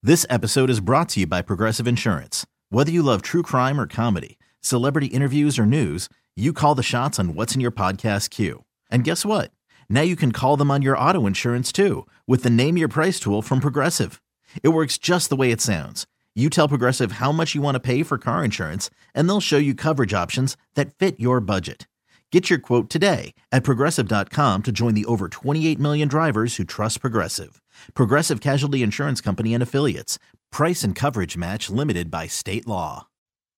This episode is brought to you by Progressive Insurance. Whether you love true crime or comedy, celebrity interviews or news, you call the shots on what's in your podcast queue. And guess what? Now you can call them on your auto insurance too with the Name Your Price tool from Progressive. It works just the way it sounds. You tell Progressive how much you want to pay for car insurance, and they'll show you coverage options that fit your budget. Get your quote today at Progressive.com to join the over 28 million drivers who trust Progressive. Progressive Casualty Insurance Company and Affiliates. Price and coverage match limited by state law.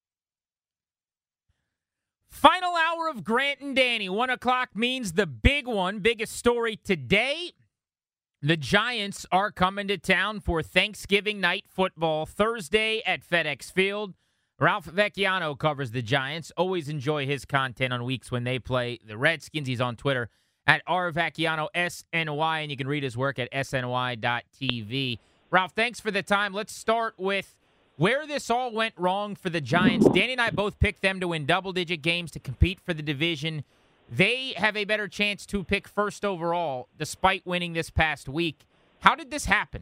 Final hour of Grant and Danny. 1 o'clock means the big one, biggest story today. The Giants are coming to town for Thanksgiving night football Thursday at FedEx Field. Ralph Vecchiano covers the Giants. Always enjoy his content on weeks when they play the Redskins. He's on Twitter at rvecchiano, SNY, and you can read his work at sny.tv. Ralph, thanks for the time. Let's start with where this all went wrong for the Giants. Danny and I both picked them to win double-digit games to compete for the division. They have a better chance to pick first overall despite winning this past week. How did this happen?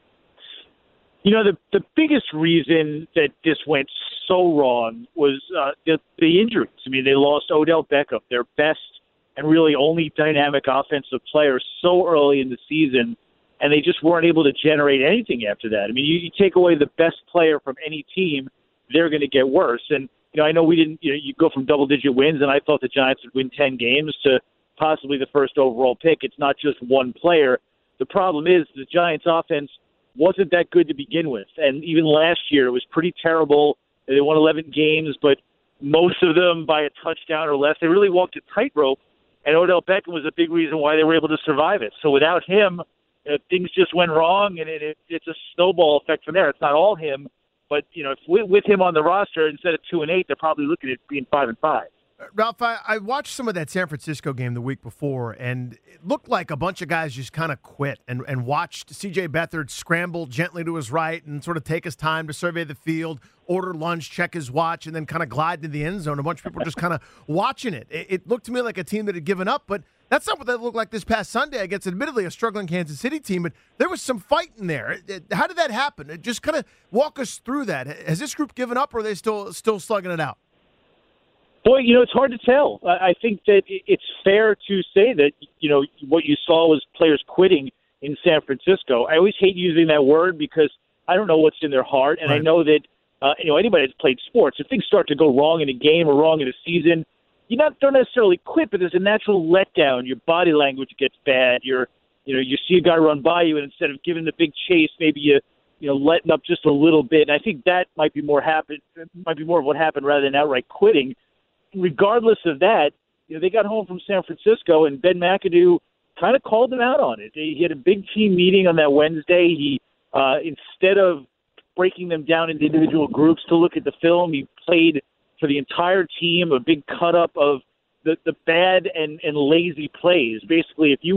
You know, the biggest reason that this went so wrong was the injuries. I mean, they lost Odell Beckham, their best and really only dynamic offensive player, so early in the season, and they just weren't able to generate anything after that. I mean, you take away the best player from any team, they're going to get worse. And, you know, I know we didn't, you go from double-digit wins, and I thought the Giants would win 10 games to possibly the first overall pick. It's not just one player. The problem is the Giants' offense wasn't that good to begin with. And even last year, it was pretty terrible. They won 11 games, but most of them by a touchdown or less. They really walked a tightrope, and Odell Beckham was a big reason why they were able to survive it. So without him, things just went wrong, and it's a snowball effect from there. It's not all him, but if with him on the roster, instead of 2-8, they're probably looking at being 5-5. Ralph, I watched some of that San Francisco game the week before, and it looked like a bunch of guys just kind of quit and watched C.J. Beathard scramble gently to his right and sort of take his time to survey the field, order lunch, check his watch, and then kind of glide into the end zone. A bunch of people just kind of watching it. It looked to me like a team that had given up, but that's not what that looked like this past Sunday against admittedly a struggling Kansas City team, but there was some fight in there. How did that happen? Just kind of walk us through that. Has this group given up, or are they still slugging it out? Boy, it's hard to tell. I think that it's fair to say that, what you saw was players quitting in San Francisco. I always hate using that word because I don't know what's in their heart. And right. I know that, anybody that's played sports, if things start to go wrong in a game or wrong in a season, don't necessarily quit, but there's a natural letdown. Your body language gets bad. You see a guy run by you, and instead of giving the big chase, maybe you letting up just a little bit. And I think that might be more of what happened rather than outright quitting. Regardless of that, they got home from San Francisco, and Ben McAdoo kind of called them out on it. He had a big team meeting on that Wednesday. He, instead of breaking them down into individual groups to look at the film, he played for the entire team a big cut-up of the bad and lazy plays. Basically, if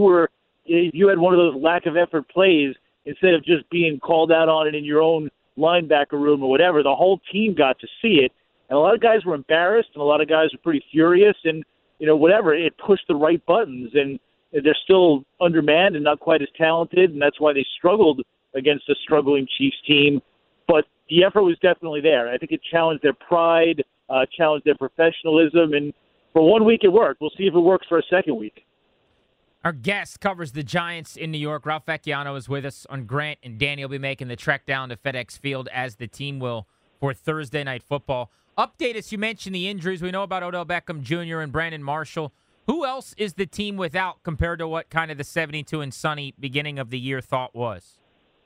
you had one of those lack-of-effort plays, instead of just being called out on it in your own linebacker room or whatever, the whole team got to see it. And a lot of guys were embarrassed, and a lot of guys were pretty furious, and, it pushed the right buttons. And they're still undermanned and not quite as talented, and that's why they struggled against a struggling Chiefs team. But the effort was definitely there. I think it challenged their pride, challenged their professionalism, and for 1 week it worked. We'll see if it works for a second week. Our guest covers the Giants in New York. Ralph Vecchiano is with us on Grant, and Danny will be making the trek down to FedEx Field as the team will for Thursday Night Football. Update us, you mentioned the injuries. We know about Odell Beckham Jr. and Brandon Marshall. Who else is the team without compared to what kind of the 72 and sunny beginning of the year thought was?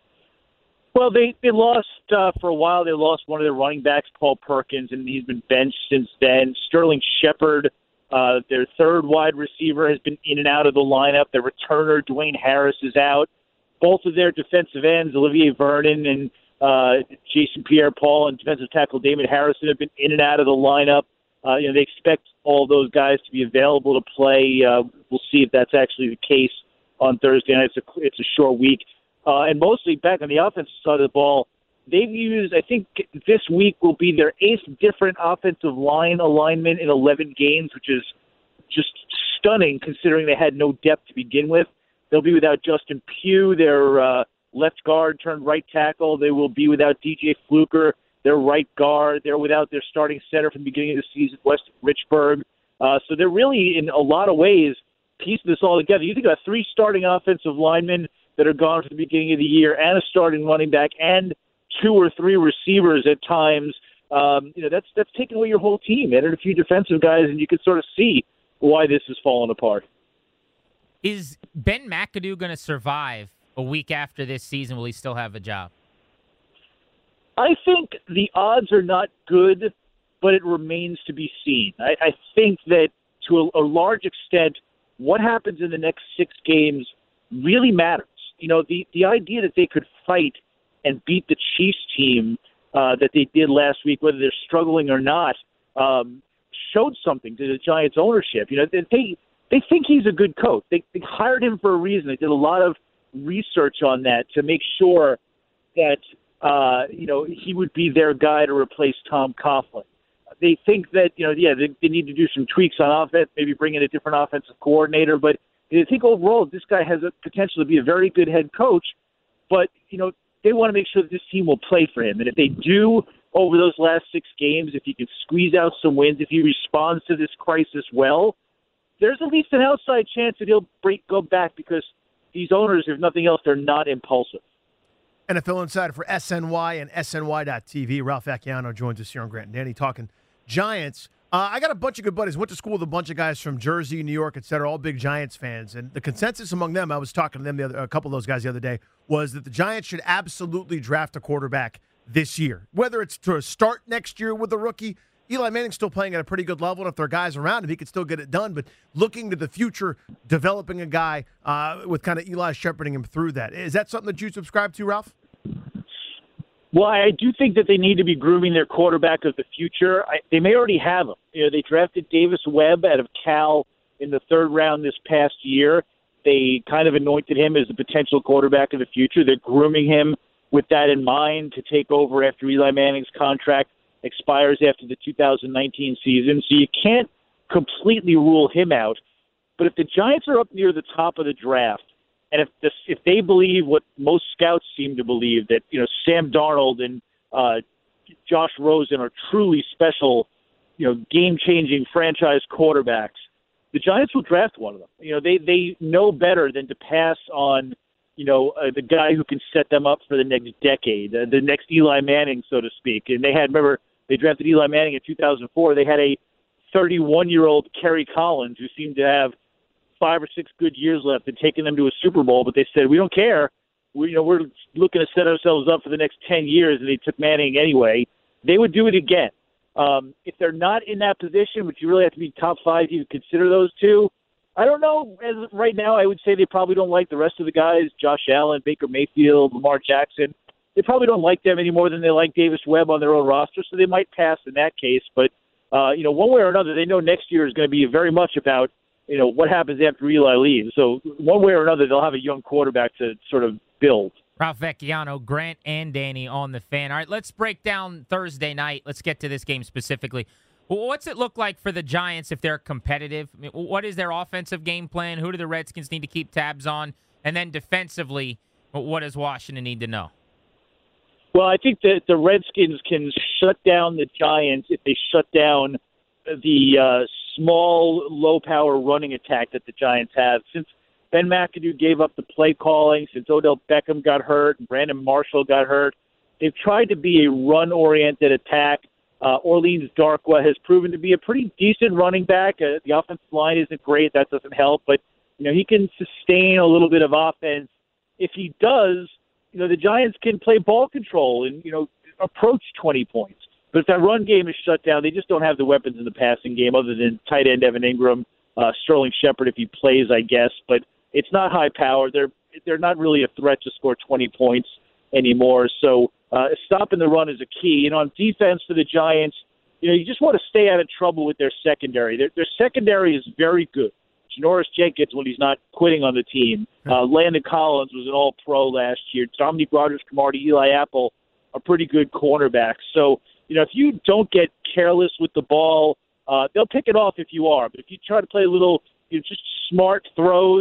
Well, they lost for a while. They lost one of their running backs, Paul Perkins, and he's been benched since then. Sterling Shepard, their third wide receiver, has been in and out of the lineup. Their returner, Dwayne Harris, is out. Both of their defensive ends, Olivier Vernon and Jason Pierre-Paul, and defensive tackle Damon Harrison have been in and out of the lineup. They expect all those guys to be available to play. We'll see if that's actually the case on Thursday night. It's a short week. And mostly back on the offensive side of the ball, they've used, I think this week will be their 8th different offensive line alignment in 11 games, which is just stunning considering they had no depth to begin with. They'll be without Justin Pugh, their left guard turned right tackle. They will be without DJ Fluker, their right guard. They're without their starting center from the beginning of the season, West Richburg. So they're really, in a lot of ways, piecing this all together. You think about 3 starting offensive linemen that are gone from the beginning of the year, and a starting running back, and 2 or 3 receivers at times. That's taking away your whole team. Added a few defensive guys, and you can sort of see why this is falling apart. Is Ben McAdoo going to survive a week after this season? Will he still have a job? I think the odds are not good, but it remains to be seen. I think that to a large extent, what happens in the next 6 games really matters. The idea that they could fight and beat the Chiefs team that they did last week, whether they're struggling or not, showed something to the Giants ownership. They think he's a good coach. They hired him for a reason. They did a lot of research on that to make sure that he would be their guy to replace Tom Coughlin. They think that they need to do some tweaks on offense, maybe bring in a different offensive coordinator, but they think overall this guy has a potential to be a very good head coach. But they want to make sure that this team will play for him, and if they do over those last 6 games, if he can squeeze out some wins, if he responds to this crisis well, there's at least an outside chance that he'll go back, because these owners, if nothing else, they're not impulsive. NFL Insider for SNY and SNY.TV. Ralph Vacchiano joins us here on Grant and Danny talking Giants. I got a bunch of good buddies. Went to school with a bunch of guys from Jersey, New York, et cetera, all big Giants fans. And the consensus among them, I was talking to them, a couple of those guys the other day, was that the Giants should absolutely draft a quarterback this year. Whether it's to start next year with a rookie, Eli Manning's still playing at a pretty good level, and if there are guys around him, he could still get it done. But looking to the future, developing a guy with kind of Eli shepherding him through that. Is that something that you subscribe to, Ralph? Well, I do think that they need to be grooming their quarterback of the future. They may already have him. They drafted Davis Webb out of Cal in the 3rd round this past year. They kind of anointed him as the potential quarterback of the future. They're grooming him with that in mind to take over after Eli Manning's contract expires after the 2019 season. So you can't completely rule him out. But if the Giants are up near the top of the draft, and if they believe what most scouts seem to believe, that Sam Darnold and Josh Rosen are truly special, game-changing franchise quarterbacks, the Giants will draft one of them. They know better than to pass on the guy who can set them up for the next decade, the next Eli Manning, so to speak. And they drafted Eli Manning in 2004. They had a 31-year-old Kerry Collins who seemed to have 5 or 6 good years left and taking them to a Super Bowl, but they said, we don't care. We're looking to set ourselves up for the next 10 years, and they took Manning anyway. They would do it again. If they're not in that position, which you really have to be top 5 to consider those two, I don't know. As of right now, I would say they probably don't like the rest of the guys, Josh Allen, Baker Mayfield, Lamar Jackson. They probably don't like them any more than they like Davis Webb on their own roster, so they might pass in that case. But, one way or another, they know next year is going to be very much about what happens after Eli leaves. So one way or another, they'll have a young quarterback to sort of build. Ralph Vacchiano, Grant and Danny on the Fan. All right, let's break down Thursday night. Let's get to this game specifically. What's it look like for the Giants if they're competitive? I mean, what is their offensive game plan? Who do the Redskins need to keep tabs on? And then defensively, what does Washington need to know? Well, I think that the Redskins can shut down the Giants if they shut down the small, low-power running attack that the Giants have. Since Ben McAdoo gave up the play calling, since Odell Beckham got hurt and Brandon Marshall got hurt, they've tried to be a run-oriented attack. Orleans Darkwa has proven to be a pretty decent running back. The offensive line isn't great. That doesn't help. But, he can sustain a little bit of offense. If he does, the Giants can play ball control and, approach 20 points. But if that run game is shut down, they just don't have the weapons in the passing game other than tight end Evan Ingram, Sterling Shepard if he plays, I guess. But it's not high power. They're not really a threat to score 20 points anymore. So stopping the run is a key. And on defense for the Giants, you just want to stay out of trouble with their secondary. Their secondary is very good. Janoris Jenkins, when he's not quitting on the team. Landon Collins was an all-pro last year. Dominique Rodgers-Cromartie, Eli Apple are pretty good cornerbacks. So, if you don't get careless with the ball, they'll pick it off if you are. But if you try to play a little, just smart throws,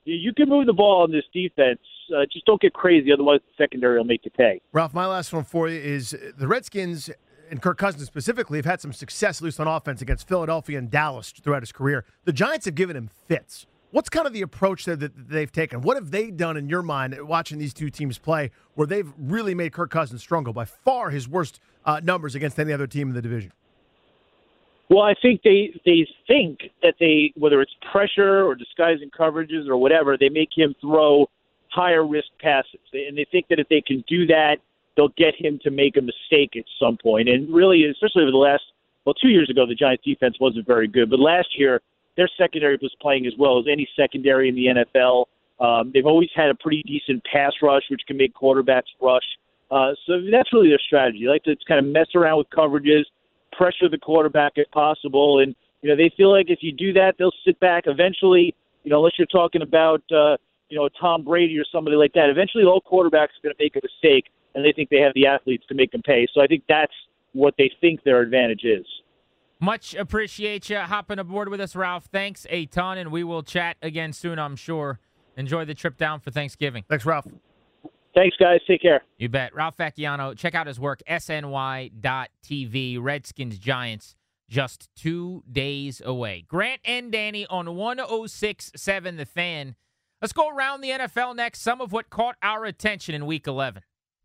You can move the ball on this defense. Just don't get crazy, otherwise the secondary will make you pay. Ralph, my last one for you is the Redskins, and Kirk Cousins specifically, have had some success, at least on offense, against Philadelphia and Dallas throughout his career. The Giants have given him fits. What's kind of the approach that they've taken? What have they done in your mind watching these two teams play where they've really made Kirk Cousins struggle? By far his worst numbers against any other team in the division. Well, I think they think that whether it's pressure or disguising coverages or whatever, they make him throw higher risk passes. And they think that if they can do that, they'll get him to make a mistake at some point. And really, especially over the last, 2 years ago, the Giants defense wasn't very good. But last year, their secondary was playing as well as any secondary in the NFL. They've always had a pretty decent pass rush, which can make quarterbacks rush. So that's really their strategy. They like to kind of mess around with coverages, pressure the quarterback if possible. And, they feel like if you do that, they'll sit back eventually, unless you're talking about, Tom Brady or somebody like that. Eventually, all quarterbacks are going to make a mistake, and they think they have the athletes to make them pay. So I think that's what they think their advantage is. Much appreciate you hopping aboard with us, Ralph. Thanks a ton, and we will chat again soon, I'm sure. Enjoy the trip down for Thanksgiving. Thanks, Ralph. Thanks, guys. Take care. You bet. Ralph Vacchiano, check out his work, SNY.TV. Redskins Giants, just 2 days away. Grant and Danny on 106.7 The Fan. Let's go around the NFL next. Some of what caught our attention in Week 11.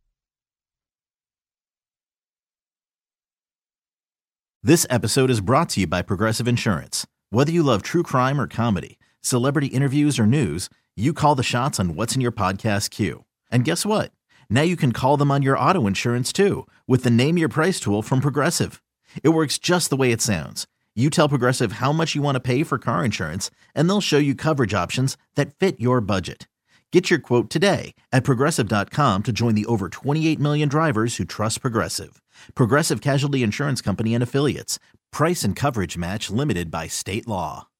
This episode is brought to you by Progressive Insurance. Whether you love true crime or comedy, celebrity interviews or news, you call the shots on what's in your podcast queue. And guess what? Now you can call them on your auto insurance too with the Name Your Price tool from Progressive. It works just the way it sounds. You tell Progressive how much you want to pay for car insurance, and they'll show you coverage options that fit your budget. Get your quote today at Progressive.com to join the over 28 million drivers who trust Progressive. Progressive Casualty Insurance Company and Affiliates. Price and coverage match limited by state law.